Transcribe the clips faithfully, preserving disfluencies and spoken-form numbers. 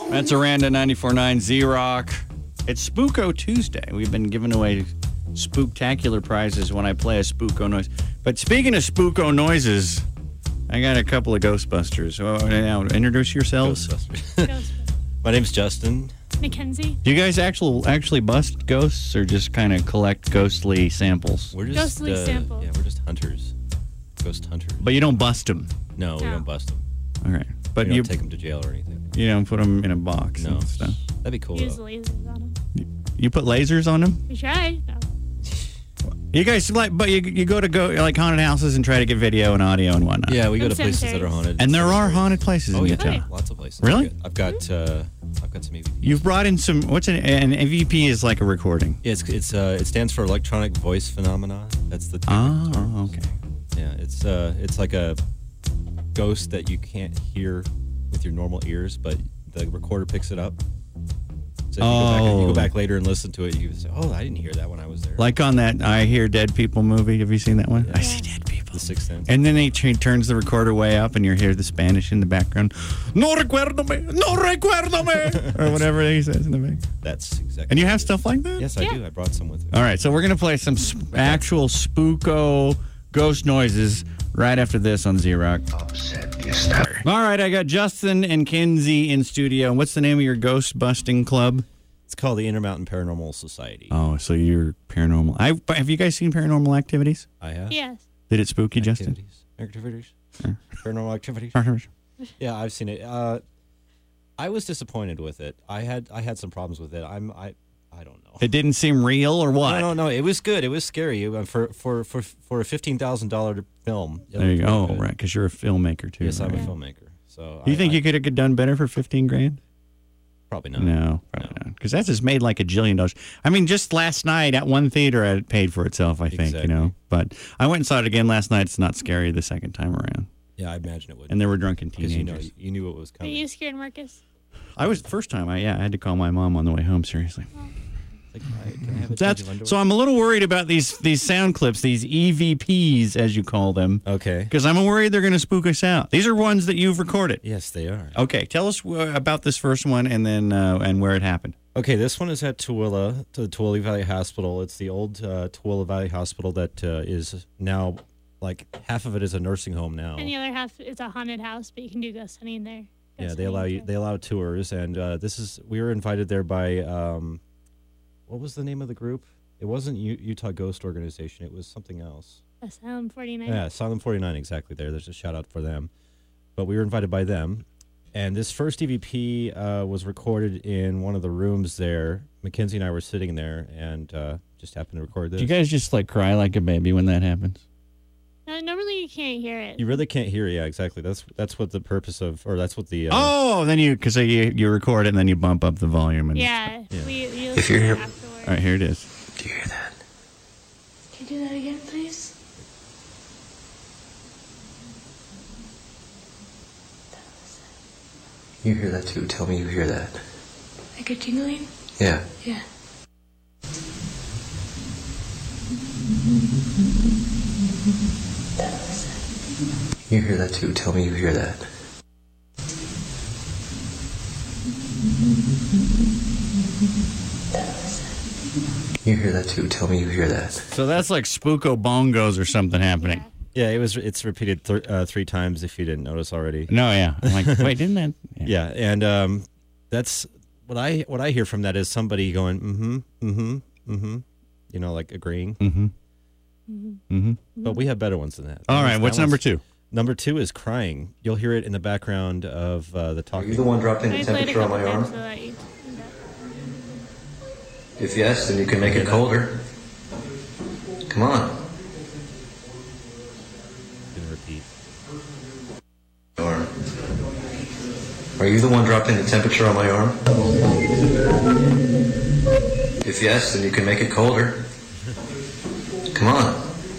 That's Aranda ninety-four point nine Z-Rock. It's Spooko Tuesday. We've been giving away spooktacular prizes when I play a Spooko noise. But speaking of Spooko noises, I got a couple of Ghostbusters. So now, introduce yourselves. Ghostbusters. My name's Justin. Mackenzie. Do you guys actually actually bust ghosts or just kind of collect ghostly samples? We're just Ghostly uh, samples. Yeah, we're just hunters. Ghost hunters. But you don't bust them. No, we No. don't bust them. All right. But we you don't take them to jail or anything. you don't put them in a box No. and stuff. That'd be cool, Use though. lasers on them. You put lasers on them? We tried. No. You guys like, but you you go to go like haunted houses and try to get video and audio and whatnot. Yeah, we go And to places that are cemeteries. haunted. And there are haunted places Oh, in yeah. Utah. Oh, yeah. Lots of places. Really? I've got, uh, I've got some E V Ps. You've brought in some. What's an an E V P? Is like a recording. Yeah, it's, it's, uh, it stands for electronic voice phenomena. That's the Oh, okay. Yeah, it's uh, it's like a ghost that you can't hear with your normal ears, but the recorder picks it up. So if you, go back, you Oh. go back later and listen to it, you can say, "Oh, I didn't hear that when I was there." Like on that I Hear Dead People movie. Have you seen that one? Yeah. I see dead people. The Sixth Sense. And then he ch- turns the recorder way up, and you hear the Spanish in the background. No recuerdo me, no recuerdo me, or whatever he says in the back. That's exactly. And you have stuff like that? Yes, I Yeah. do. I brought some with me. All right, so we're gonna play some sp- actual spooko ghost noises right after this on Z-Rock. All right, I got Justin and Kenzie in studio. What's the name of your ghost busting club? It's called the Intermountain Paranormal Society. Oh, so you're paranormal. I have you guys seen Paranormal Activities? I have. Yes. Did it spook you, Justin? Activities. Activities. Paranormal activities. All Yeah, I've seen it. Uh, I was disappointed with it. I had I had some problems with it. I'm I I don't know. It didn't seem real, or what? No, no, no. It was good. It was scary Uh, for for for for a fifteen thousand dollar film. it There you looked go. really Oh, good. right, because you're a filmmaker too. Yes, I'm right? a filmmaker. So Do you I- think I- you could have done better for fifteen grand? probably not? No, probably not. Because that's just made like a jillion dollars. I mean, just last night at one theater, it paid for itself. I think Exactly. you know. But I went and saw it again last night. It's not scary the second time around. Yeah, I imagine it would. And there were drunken because teenagers. you know you knew what was Are coming. you scared, Marcus? I was the first time. I yeah, I had to call my mom on the way home. Seriously. Like, I, can I have a That's change of underwear? so. I'm a little worried about these these sound clips, these E V Ps as you call them, Okay. because I'm worried they're going to spook us out. These are ones that you've recorded. Yes, they are. Okay, tell us uh, about this first one and then uh, and where it happened. Okay, this one is at Tooele, to the Tooele Valley Hospital. It's the old uh, Tooele Valley Hospital that uh, is now, like, half of it is a nursing home now. And the other half is a haunted house, but you can do ghost hunting there. Yeah, Ghost they allow hunting you. too. They allow tours, and uh, this is. We were invited there by. Um, what was the name of the group? It wasn't U- Utah Ghost Organization. It was something else. Asylum forty-nine. Yeah, Asylum forty-nine, exactly. There, there's a shout out for them. But we were invited by them, and this first E V P uh, was recorded in one of the rooms there. Mackenzie and I were sitting there, and uh, just happened to record this. Do you guys just like cry like a baby when that happens? No, normally you can't hear it. You really can't hear. Yeah, exactly. That's that's what the purpose of, or that's what the. Uh, Oh, then you because you you record it and then you bump up the volume and Yeah. Yeah. We, you If you're here- afterwards. All right, here it is. Do you hear that? Can you do that again, please? You hear that too? Tell me you hear that. Like a tingling? Yeah. Yeah. You hear that too? Tell me you hear that. You hear that too? Tell me you hear that. So that's like spooko bongos or something happening. Yeah. yeah, it was. It's repeated th- uh, three times. If you didn't notice already. No, yeah. I'm like, wait, didn't that? Yeah, and um, that's what I what I hear from that is somebody going, mm-hmm, mm-hmm, mm-hmm, you know, like agreeing. Mm-hmm. Mm-hmm. But we have better ones than that. All That right, one's- what's that number one's- two? Number two is crying. You'll hear it in the background of uh, the Are talking. you the one dropping I the played a temperature on couple my times arm? so that you. If yes, then you can make it colder. Come on. Gonna repeat. Arm. Are you the one dropping the temperature on my arm? If yes, then you can make it colder. Come on.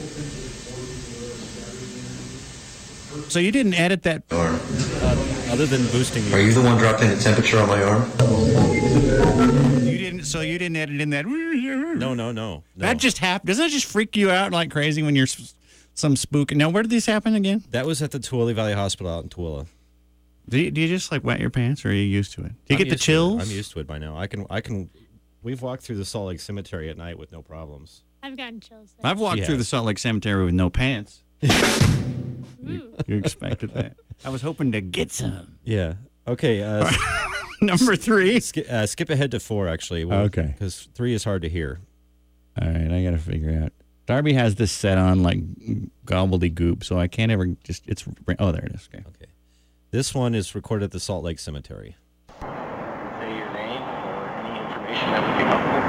So you didn't edit that? Arm. Other than boosting Are you, you the one dropping the temperature on my arm? You didn't. So you didn't edit in that? no, no, no, no. That just happened. Doesn't that just freak you out like crazy when you're s- some spook? Now, where did this happen again? that was at the Tooele Valley Hospital out in Tooele. Do you, do you just like wet your pants, or are you used to it? Do you I'm get the used to it. chills? I'm used to it by now. I can, I can. We've walked through the Salt Lake Cemetery at night with no problems. I've gotten chills. There. I've walked She through the has. Salt Lake Cemetery with no pants. Ooh. You expected that? I was hoping to get some. Yeah. Okay. Uh, Number three. sk- uh, skip ahead to four, actually. Okay. Because three is hard to hear. All right, I got to figure out. Darby has this set on like gobbledygook, so I can't ever just. It's oh, there it is. Okay. Okay. This one is recorded at the Salt Lake Cemetery. Say your name or any information that would be helpful.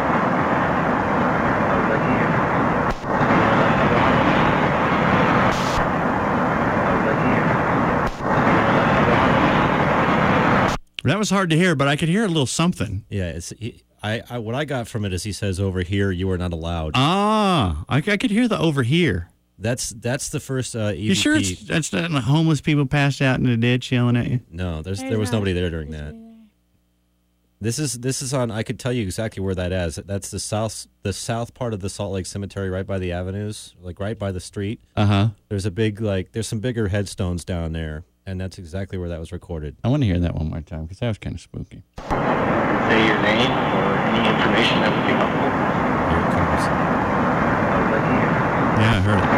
That was hard to hear, but I could hear a little something. Yeah. It's. He, I, I. What I got from it is he says, "Over here, you are not allowed." Ah, I, I could hear the over here. That's that's the first uh, E V P. You sure it's, that's not the homeless people passed out in the ditch yelling at you? No, there's There's there was not- nobody there during there's that. nobody there. This is this is on. I could tell you exactly where that is. That's the south the south part of the Salt Lake Cemetery, right by the avenues, like right by the street. Uh huh. There's a big like there's some bigger headstones down there, and that's exactly where that was recorded. I want to hear that one more time because that was kind of spooky. Say your name or any information that would be helpful. Here it comes. Yeah, I heard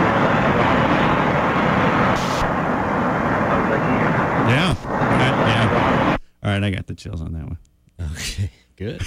it. Yeah. I- yeah. All right, I got the chills on that one. Okay, good.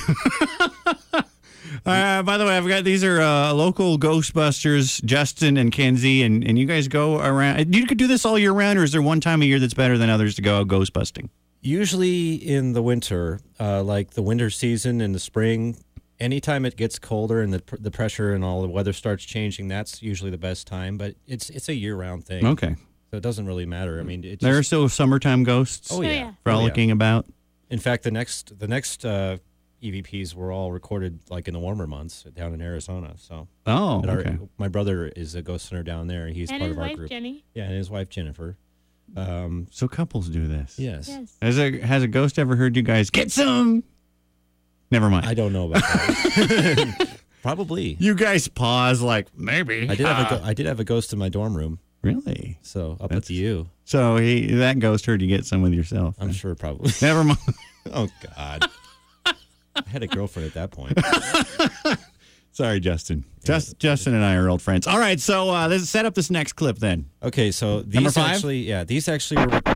Uh, by the way, I've got these are uh, local Ghostbusters, Justin and Kenzie, and, and you guys go around. You could do this all year round, or is there one time a year that's better than others to go ghost busting? Usually in the winter, uh, like the winter season in the spring, anytime it gets colder and the pr- the pressure and all the weather starts changing, that's usually the best time. But it's it's a year round thing. Okay. So it doesn't really matter. I mean, it There are just, still summertime ghosts oh Oh, yeah, yeah. Oh, yeah. frolicking about. In fact, the next the next uh, E V Ps were all recorded like in the warmer months down in Arizona. So Oh, But our- okay. my brother is a ghost hunter down there. He's And part his of our wife group. Jenny. Yeah, and his wife Jennifer. Um, So couples do this. yes. Yes. Has a has a ghost ever heard you guys get some? Never mind. I don't know about that. Probably. you guys pause like maybe. I did have a Ah. go- I did have a ghost in my dorm room. Really? So up That's- to you. So he that ghost heard you get some with yourself. I'm then. sure probably. Never mind. Oh God. I had a girlfriend at that point. Sorry, Justin. Just Justin and I are old friends. All right, so uh, let's set up this next clip then. Okay, so these Number five? actually, yeah, these actually were.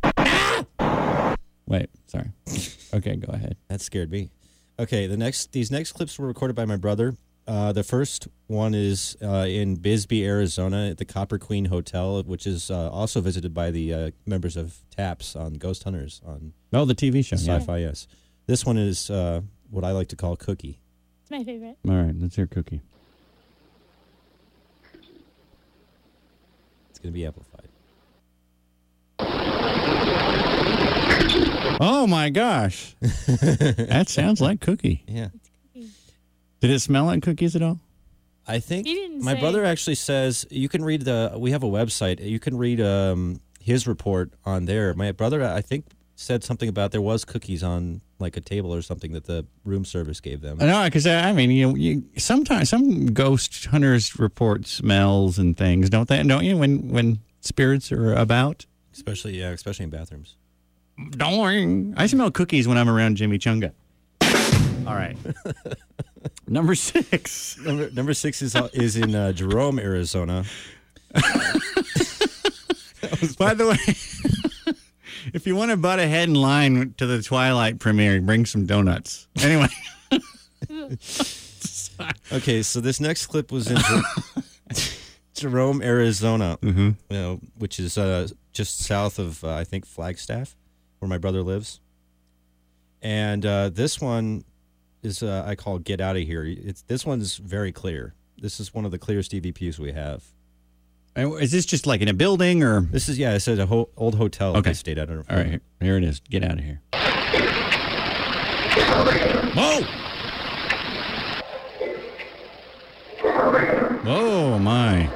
Wait, sorry. Okay, go ahead. That scared me. Okay, the next these next clips were recorded by my brother. Uh, the first one is uh, in Bisbee, Arizona, at the Copper Queen Hotel, which is uh, also visited by the uh, members of TAPS on Ghost Hunters on Oh, the T V show. Yeah. Sci-Fi. Yes, this one is uh, what I like to call Cookie. It's my favorite. All right, let's hear Cookie. It's going to be amplified. Oh my gosh, that sounds like Cookie. Yeah, Did it smell like cookies at all? I think He didn't my say. brother actually says you can read the. We have a website. You can read um, his report on there. My brother, I think, said something about there was cookies on like a table or something that the room service gave them. No, because I mean, you, you sometimes some ghost hunters report smells and things, don't they? Don't you? When when spirits are about. Especially, yeah, especially in bathrooms. Don't worry. I smell cookies when I'm around Jimmy Chunga. All right. Number six. Number, number six is uh, is in uh, Jerome, Arizona. By the way, if you want to butt ahead in line to the Twilight premiere, bring some donuts. Anyway. Okay, so this next clip was in Jer- Jerome, Arizona, Mm-hmm. you know, which is uh, just south of uh, I think Flagstaff, where my brother lives. And uh, this one is uh, I call "Get Out of Here." It's this one's very clear. This is one of the clearest E V Ps we have. Is this just like in a building or? This is yeah, it's at a ho- old hotel Okay. they stayed at. I don't know. All right, here, here it is. Get out of here. Whoa! Oh my!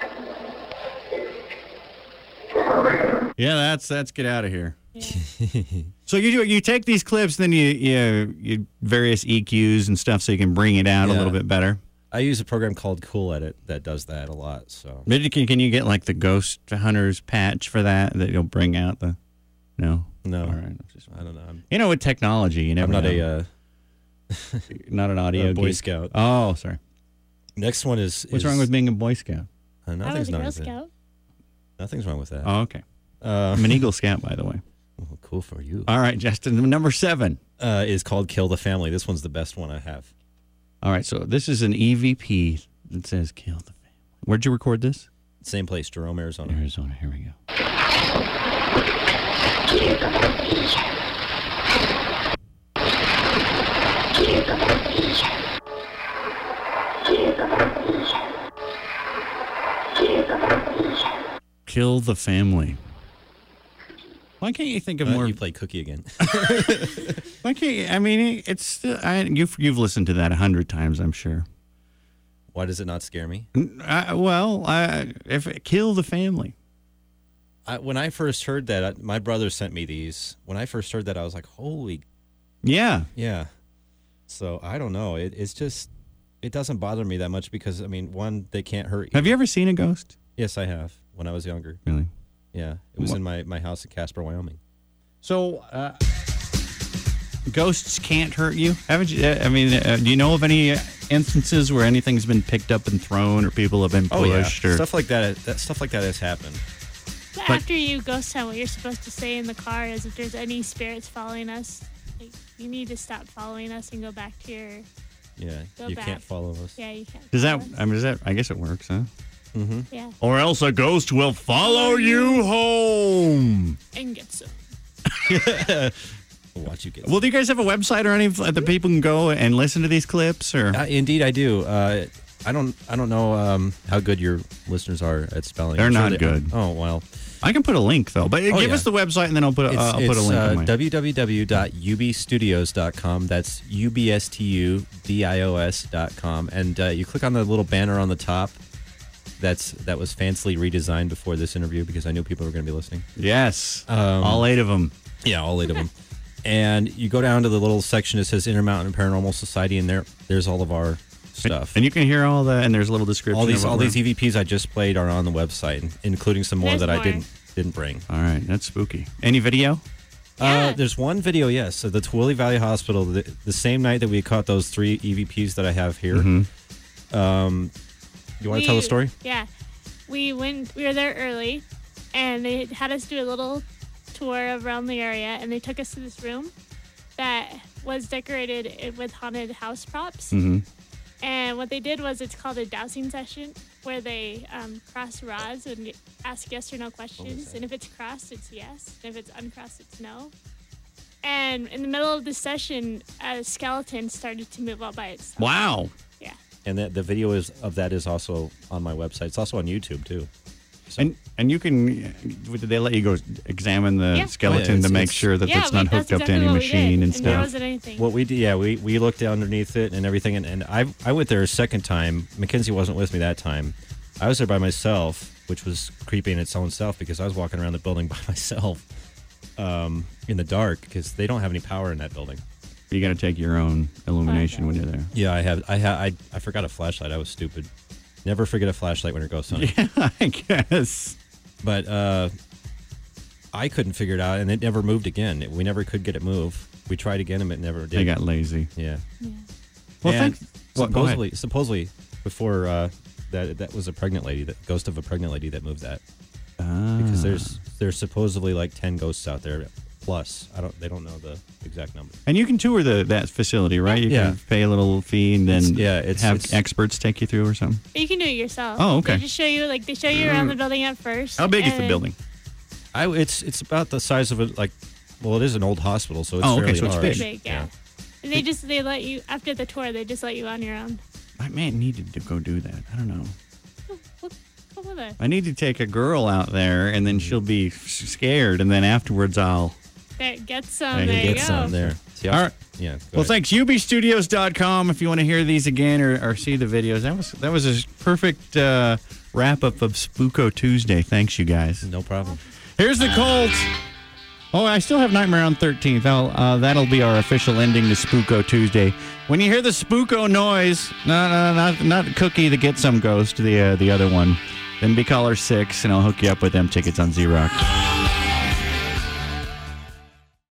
Yeah, that's that's get out of here. So you do you take these clips, then you you you various E Qs and stuff, so you can bring it out a Yeah. little bit better. I use a program called Cool Edit that does that a lot. So But can can you get like the Ghost Hunters patch for that that you'll bring out the no? No. All right. I don't know. I'm, You know, with technology, you I'm never not know. a uh, not an audio a Boy geek. Scout. Oh, sorry. Next one is. What's is, wrong with being a Boy Scout? Uh, I nothing's was a wrong Girl with it. Scout. Nothing's wrong with that. Oh, okay. Uh, I'm an Eagle Scout, by the way. well, cool for you. All right, Justin. Number seven. Uh, is called Kill the Family. This one's the best one I have. All right, so this is an E V P that says "Kill the Family." Where'd you record this? Same place, Jerome, Arizona. Arizona. Here we go. Kill the Family. Why can't you think of Uh, more? you play Cookie again. Why can't you? I mean, it's still. I, you've you've listened to that a hundred times, I'm sure. Why does it not scare me? I, well, I, if Kill the Family. I, when I first heard that, I, my brother sent me these. When I first heard that, I was like, "Holy, Yeah. yeah." So I don't know. It, it's just, it doesn't bother me that much because I mean, one, they can't hurt you. Have you ever seen a ghost? Yes, I have. When I was younger. Really? Yeah, it was What- in my, my house in Casper, Wyoming. So, uh, ghosts can't hurt you? Haven't you? uh, I mean, uh, do you know of any instances where anything's been picked up and thrown, or people have been pushed, or stuff like that. That stuff like that has happened. But But- after you ghost hunt, what you're supposed to say in the car is if there's any spirits following us, like, you need to stop following us and go back to your. Yeah, Go you back. can't follow us. Yeah, you can't. does that? follow us. I mean, does that? I guess it works, huh? Yeah, Or else a ghost will follow you home. and get some. We'll watch you get. Well, do you guys have a website or anything that people can go and listen to these clips? Or Uh, indeed, I do. Uh, I don't. I don't know um, how good your listeners are at spelling. They're I'm sure not they- good. Oh well. I can put a link though. But Oh, give yeah. us the website and then I'll put a, It's, uh, I'll put a it's, link. uh, on my... w w w dot u b studios dot com. That's U B S T U D I O S dot com. And uh, you click on the little banner on the top. That's that was fancily redesigned before this interview because I knew people were going to be listening. Yes, Um, all eight of them. Yeah, all eight of them. And you go down to the little section that says Intermountain Paranormal Society, and there, there's all of our stuff. And you can hear all the and there's a little description. all these, of what all these we're- E V Ps I just played are on the website, including some more There's that I more. didn't didn't bring. All right, that's spooky. Any video? Yeah. Uh, there's one video, yes. So the Twilly Valley Hospital, the, the same night that we caught those three E V Ps that I have here. Mm-hmm. Um, you want to tell the We- story? Yeah, we went. We were there early, and they had us do a little tour around the area, and they took us to this room that was decorated with haunted house props. Mm-hmm. And what they did was it's called a dowsing session, where they um, cross rods and ask yes or no questions. And if it's crossed, it's yes. And if it's uncrossed, it's no. And in the middle of the session, a skeleton started to move all by itself. Wow. Yeah. And that the video is of that is also on my website. It's also on YouTube too. And and you can did they let you go examine the Yeah. skeleton Oh, yeah, it's- to make it's- sure that yeah, it's we- not that's hooked up to exactly any what we machine did, and And there stuff? wasn't anything. What we did, yeah, we, we looked underneath it and everything, and, and I I went there a second time. Mackenzie wasn't with me that time. I was there by myself, which was creepy in its own self because I was walking around the building by myself um, in the dark because they don't have any power in that building. You got to take your own illumination when you're there. Yeah, I have. I ha- I I forgot a flashlight. I was stupid. Never forget a flashlight when you're ghost hunting. Yeah, I guess. But uh, I couldn't figure it out, and it never moved again. It, we never could get it move. We tried again, and it never did. They got lazy. yeah. Yeah. Well, and thanks. Well, go ahead. supposedly, supposedly, before uh, that, that was a pregnant lady, that ghost of a pregnant lady that moved that. Because Ah. there's there's supposedly like ten ghosts out there plus. I don't. They don't know the exact number. And you can tour the that facility, right? You Yeah. can pay a little fee and then It's- yeah, it's- have it's- experts take you through or something. You can do it yourself. Oh, okay. They just show you, like, they show you around the building at first. How big is and the then- building? I it's it's about the size of a like. Well, it is an old hospital, so it's Oh, okay, fairly so it's large. big. Big, yeah. And they just, they let you, after the tour, they just let you on your own. I may need to go do that. I don't know. Oh, look, come with us. I need to take a girl out there, and then she'll be s- scared, and then afterwards I'll. There, get some. There There, you you Get go. some there. See, All right. Yeah. go Well, ahead. thanks. U B studios dot com if you want to hear these again or, or see the videos. That was that was a perfect uh, wrap up of Spooko Tuesday. Thanks, you guys. No problem. Here's the Colts. Oh, I still have Nightmare on thirteenth. I'll, uh, that'll be our official ending to Spooko Tuesday. When you hear the Spooko noise, no, no, not not Cookie, the Get Some Ghost, the uh, the other one, then be caller six, and I'll hook you up with them tickets on Z-Rock.